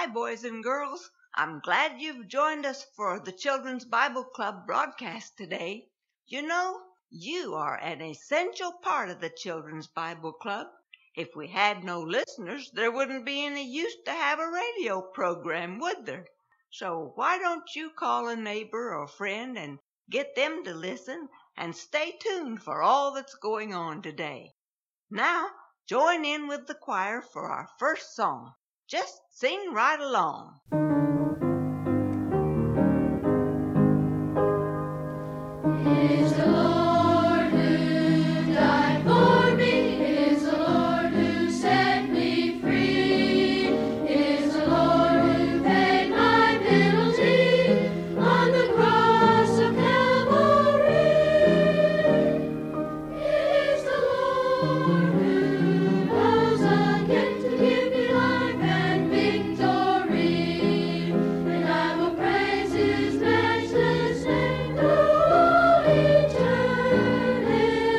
Hi, boys and girls. I'm glad you've joined us for the Children's Bible Club broadcast today. You know, you are an essential part of the Children's Bible Club. If we had no listeners, there wouldn't be any use to have a radio program, would there? So why don't you call a neighbor or friend and get them to listen and stay tuned for all that's going on today. Now, join in with the choir for our first song. Just sing right along. Is the Lord who died for me, is the Lord who set me free, is the Lord who paid my penalty on the cross of Calvary. It is the Lord who rose again to give me life and victory, and I will praise His matchless name through all eternity.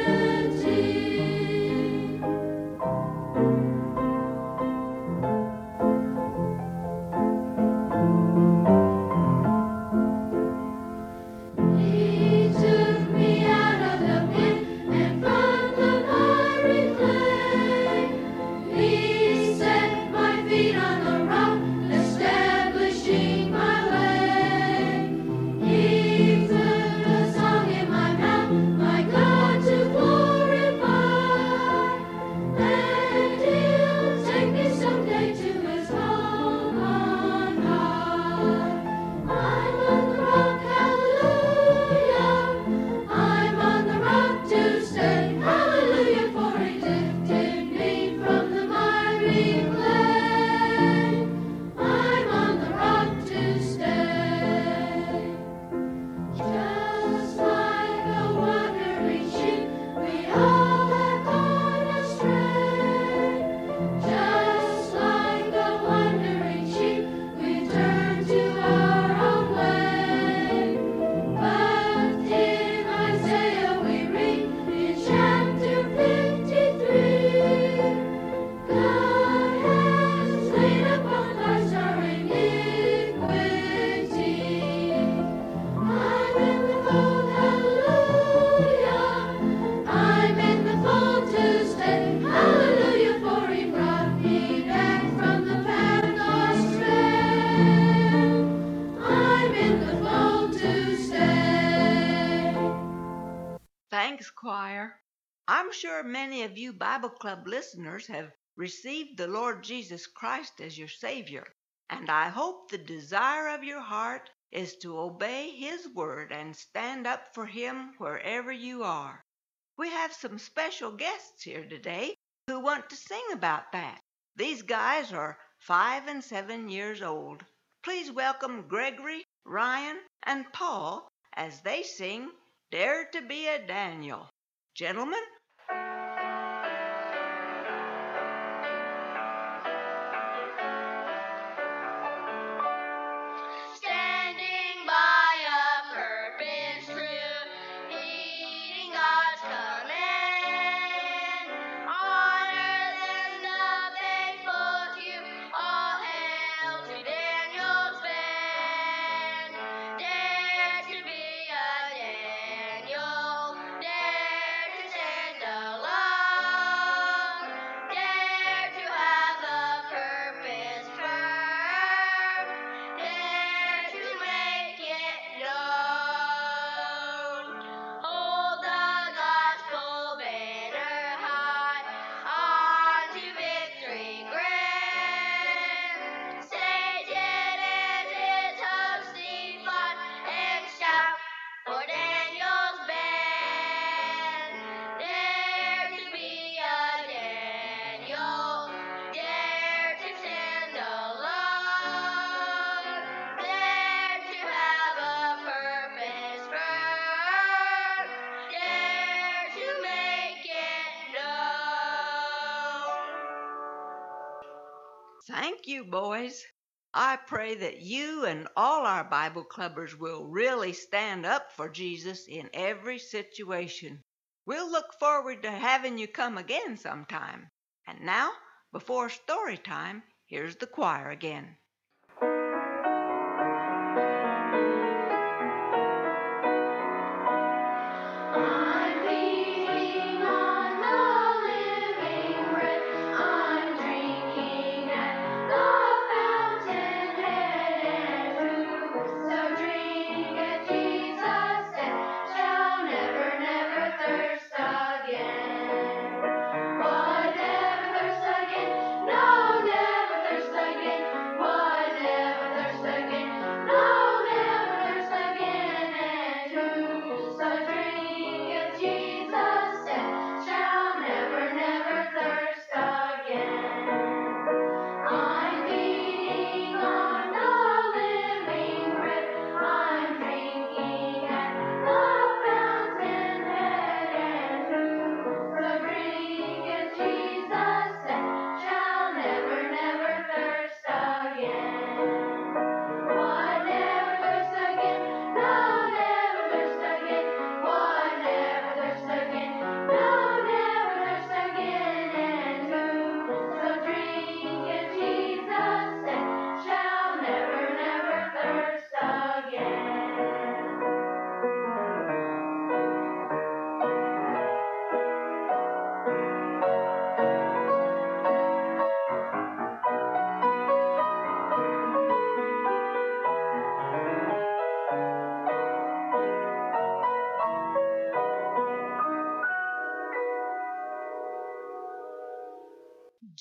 He took me out of the pit and from the miry clay. He set my feet on the rock, establishing my way. He put a song in my mouth, my God to glorify. And He'll take me someday to His home on high. I'm on the rock, hallelujah. I'm on the rock to stay, hallelujah, for He lifted me from the miry clay. I'm on the rock to stay. Just like a wandering sheep, we all have gone astray. Just like a wandering sheep, we turn to our own way. But in Isaiah we read in chapter 53, God has laid upon us our iniquity. I'm in the fold, hallelujah. I'm in the fold to stay, hallelujah, for He brought me back from the path astray. I'm in the fold to stay. Thanks, choir. I'm sure many of you Bible Club listeners have received the Lord Jesus Christ as your Savior, and I hope the desire of your heart is to obey His word and stand up for Him wherever you are. We have some special guests here today who want to sing about that. These guys are 5 and 7 years old. Please welcome Gregory, Ryan, and Paul as they sing Dare to be a Daniel. Gentlemen, Standing by a purpose true, heeding God's command. Honor them, the faithful few. All hail to Daniel's band. Dare to be a Daniel. Dare to stand alone. Dare to have a purpose firm. Dare to make it known. Hold the gospel banner high, on to victory grand. Satan and his hosts defy, and shout for Daniel's band. Dare to be a Daniel. Dare to stand alone. Dare to have a purpose firm. Dare to make it known. thank you, boys. I pray that you and all our Bible clubbers will really stand up for Jesus in every situation. We'll look forward to having you come again sometime. And now, before story time, here's the choir again.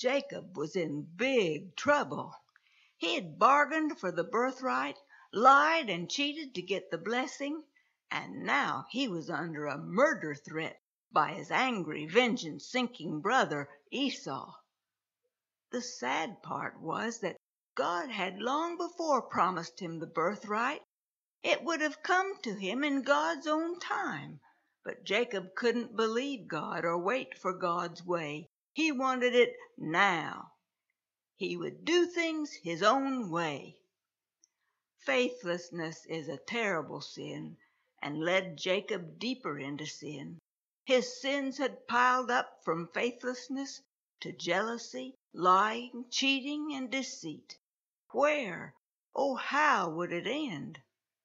Jacob was in big trouble. He had bargained for the birthright, lied and cheated to get the blessing, and now he was under a murder threat by his angry, vengeance-seeking brother Esau. The sad part was that God had long before promised him the birthright. It would have come to him in God's own time, but Jacob couldn't believe God or wait for God's way. He wanted it now. He would do things his own way. Faithlessness is a terrible sin, and led Jacob deeper into sin. His sins had piled up from faithlessness to jealousy, lying, cheating, and deceit. Where, oh, how would it end?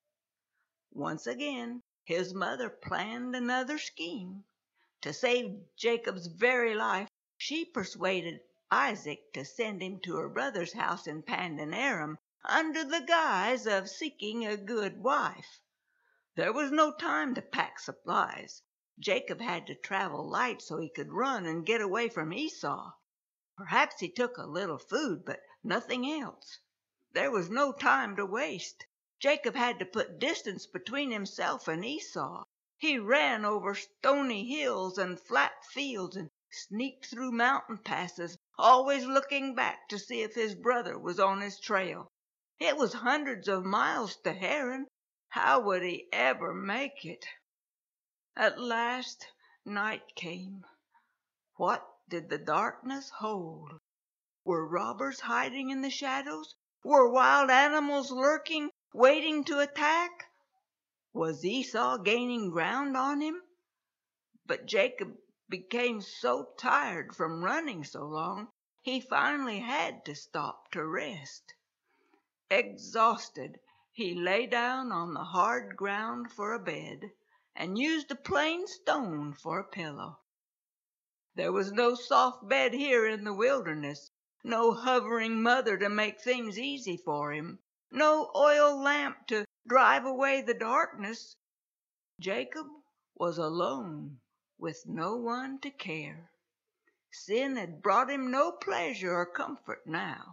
Once again, his mother planned another scheme. To save Jacob's very life, she persuaded Isaac to send him to her brother's house in Pandan Aram under the guise of seeking a good wife. There was no time to pack supplies. Jacob had to travel light so he could run and get away from Esau. Perhaps he took a little food, but nothing else. There was no time to waste. Jacob had to put distance between himself and Esau. He ran over stony hills and flat fields and sneaked through mountain passes, always looking back to see if his brother was on his trail. It was hundreds of miles to Haran. How would he ever make it? At last night came. What did the darkness hold? Were robbers hiding in the shadows? Were wild animals lurking, waiting to attack? Was Esau gaining ground on him? But Jacob became so tired from running so long, he finally had to stop to rest. Exhausted, he lay down on the hard ground for a bed and used a plain stone for a pillow. There was no soft bed here in the wilderness, no hovering mother to make things easy for him, no oil lamp to drive away the darkness. Jacob was alone with no one to care. Sin had brought him no pleasure or comfort now.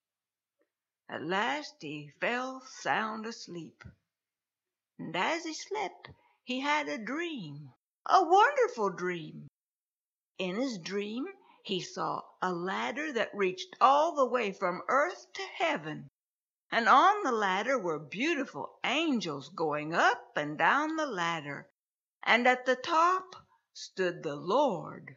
At last he fell sound asleep, and as he slept he had a dream, a wonderful dream. In his dream he saw a ladder that reached all the way from earth to heaven, and on the ladder were beautiful angels going up and down the ladder, and at the top stood the Lord.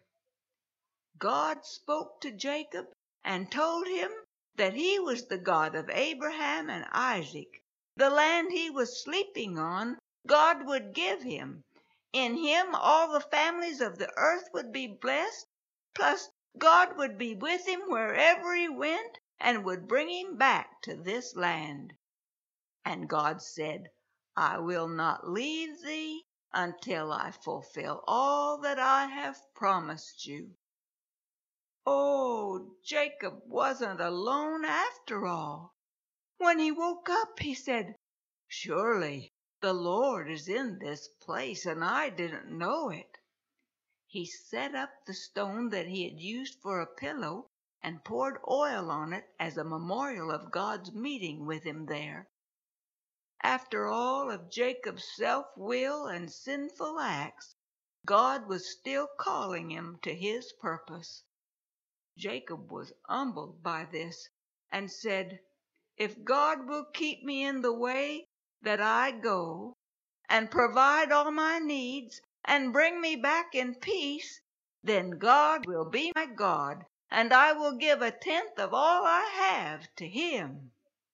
God spoke to Jacob and told him that he was the God of Abraham and Isaac. The land he was sleeping on, God would give him. In him all the families of the earth would be blessed, plus God would be with him wherever he went and would bring him back to this land. And God said, I will not leave thee until I fulfill all that I have promised you. Oh, Jacob wasn't alone after all. When he woke up, he said, surely the Lord is in this place, and I didn't know it. He set up the stone that he had used for a pillow and poured oil on it as a memorial of God's meeting with him there. After all of Jacob's self-will and sinful acts, God was still calling him to his purpose. Jacob was humbled by this and said, if God will keep me in the way that I go and provide all my needs and bring me back in peace, then God will be my God, and I will give 1/10 of all I have to him.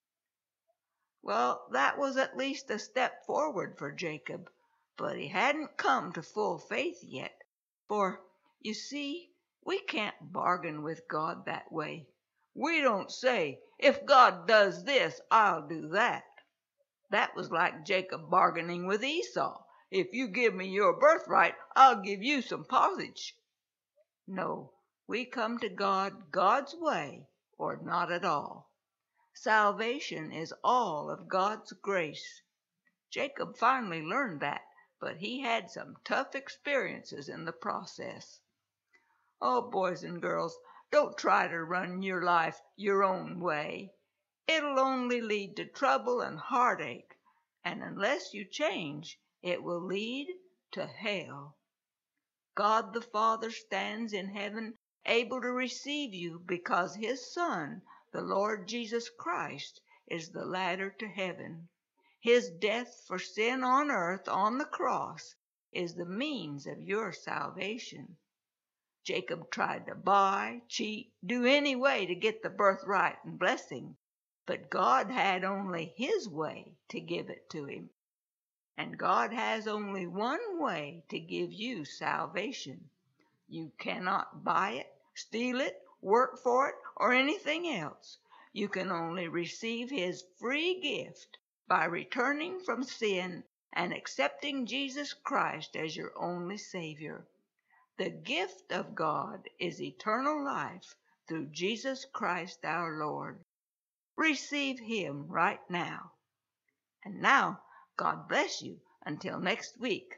Well, that was at least a step forward for Jacob, but he hadn't come to full faith yet, for, you see, we can't bargain with God that way. We don't say, if God does this, I'll do that. That was like Jacob bargaining with Esau. If you give me your birthright, I'll give you some pottage. No, we come to God God's way or not at all. Salvation is all of God's grace. Jacob finally learned that, but he had some tough experiences in the process. Oh, boys and girls, Don't try to run your life your own way. It'll only lead to trouble and heartache, and unless you change, it will lead to hell. God the Father stands in heaven able to receive you because his Son, the Lord Jesus Christ, is the ladder to heaven. His death for sin on earth on the cross is the means of your salvation. Jacob tried to buy, cheat, do any way to get the birthright and blessing, but God had only his way to give it to him. And God has only one way to give you salvation. You cannot buy it, steal it, work for it, or anything else. You can only receive his free gift by returning from sin and accepting Jesus Christ as your only Savior. The gift of God is eternal life through Jesus Christ our Lord. Receive him right now. And now, God bless you until next week.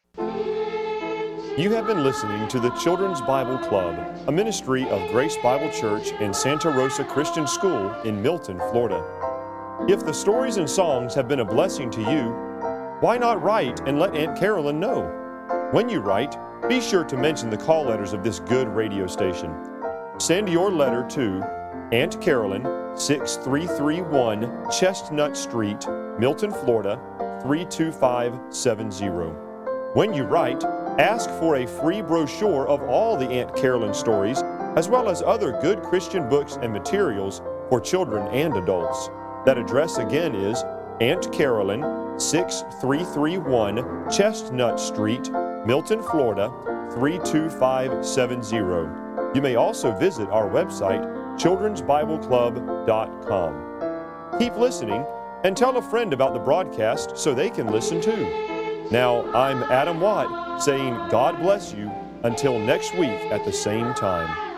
You have been listening to the Children's Bible Club, a ministry of Grace Bible Church and Santa Rosa Christian School in Milton, Florida. If the stories and songs have been a blessing to you, why not write and let Aunt Carolyn know? When you write, be sure to mention the call letters of this good radio station. Send your letter to Aunt Carolyn, 6331 Chestnut Street, Milton, Florida, 32570. When you write, ask for a free brochure of all the Aunt Carolyn stories, as well as other good Christian books and materials for children and adults. That address again is Aunt Carolyn, 6331 Chestnut Street, Milton, Florida, 32570. You may also visit our website, childrensbibleclub.com. Keep listening and tell a friend about the broadcast so they can listen too. Now, I'm Adam Watt saying God bless you until next week at the same time.